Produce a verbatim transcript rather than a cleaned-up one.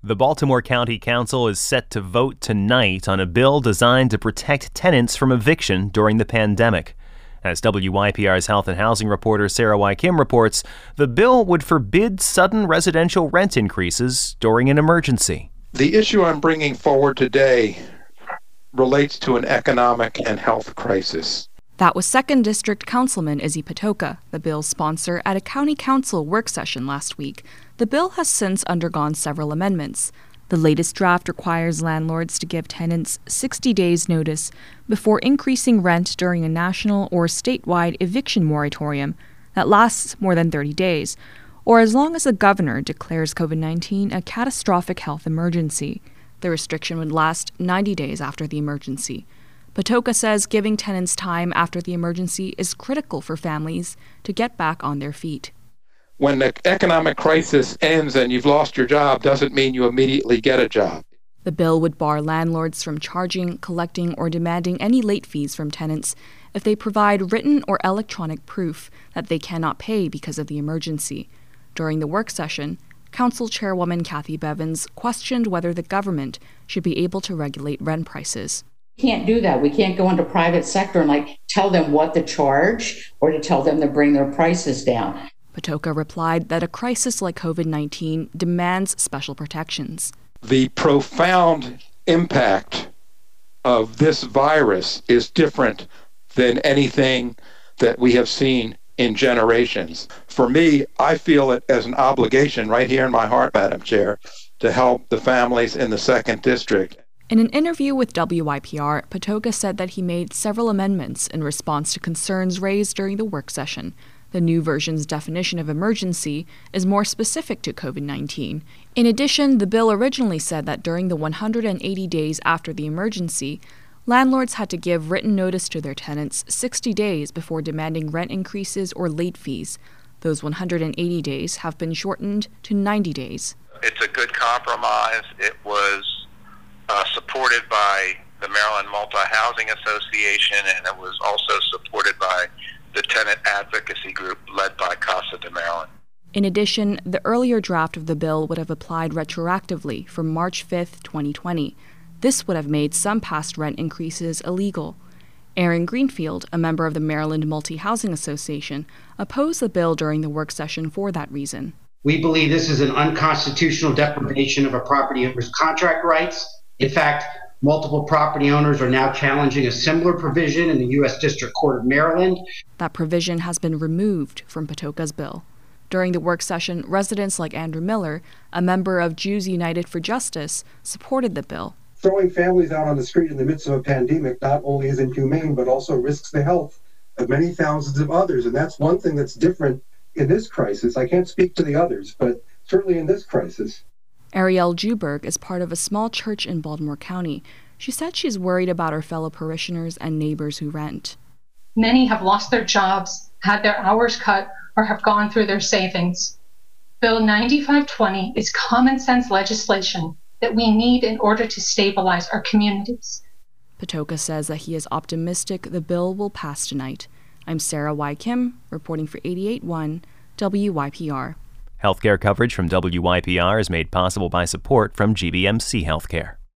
The Baltimore County Council is set to vote tonight on a bill designed to protect tenants from eviction during the pandemic. As W Y P R's health and housing reporter Sarah Y. Kim reports, the bill would forbid sudden residential rent increases during an emergency. The issue I'm bringing forward today relates to an economic and health crisis. That was second District Councilman Izzy Patoka, the bill's sponsor, at a county council work session last week. The bill has since undergone several amendments. The latest draft requires landlords to give tenants sixty days notice before increasing rent during a national or statewide eviction moratorium that lasts more than thirty days, or as long as the governor declares COVID nineteen a catastrophic health emergency. The restriction would last ninety days after the emergency. Patoka says giving tenants time after the emergency is critical for families to get back on their feet. When the economic crisis ends and you've lost your job doesn't mean you immediately get a job. The bill would bar landlords from charging, collecting, or demanding any late fees from tenants if they provide written or electronic proof that they cannot pay because of the emergency. During the work session, Council Chairwoman Kathy Bevins questioned whether the government should be able to regulate rent prices. We can't do that. We can't go into private sector and like tell them what to charge or to tell them to bring their prices down. Patoka replied that a crisis like COVID nineteen demands special protections. The profound impact of this virus is different than anything that we have seen in generations. For me, I feel it as an obligation right here in my heart, Madam Chair, to help the families in the second District. In an interview with W Y P R, Patoka said that he made several amendments in response to concerns raised during the work session. The new version's definition of emergency is more specific to COVID nineteen. In addition, the bill originally said that during the one hundred eighty days after the emergency, landlords had to give written notice to their tenants sixty days before demanding rent increases or late fees. Those one hundred eighty days have been shortened to ninety days. It's a good compromise. It was uh, supported by the Maryland Multi-Housing Association, and it was also supported by the tenant advocacy group led by Casa de Maryland. In addition, the earlier draft of the bill would have applied retroactively from March fifth, twenty twenty. This would have made some past rent increases illegal. Aaron Greenfield, a member of the Maryland Multi-Housing Association, opposed the bill during the work session for that reason. We believe this is an unconstitutional deprivation of a property owner's contract rights. In fact, multiple property owners are now challenging a similar provision in the U S District Court of Maryland. That provision has been removed from Patoka's bill. During the work session, residents like Andrew Miller, a member of Jews United for Justice, supported the bill. Throwing families out on the street in the midst of a pandemic not only is inhumane, but also risks the health of many thousands of others. And that's one thing that's different in this crisis. I can't speak to the others, but certainly in this crisis. Arielle Juberg is part of a small church in Baltimore County. She said she's worried about her fellow parishioners and neighbors who rent. Many have lost their jobs, had their hours cut, or have gone through their savings. Bill ninety-five twenty is common sense legislation that we need in order to stabilize our communities. Patoka says that he is optimistic the bill will pass tonight. I'm Sarah Y. Kim, reporting for eighty-eight point one W Y P R. Healthcare coverage from W Y P R is made possible by support from G B M C Healthcare.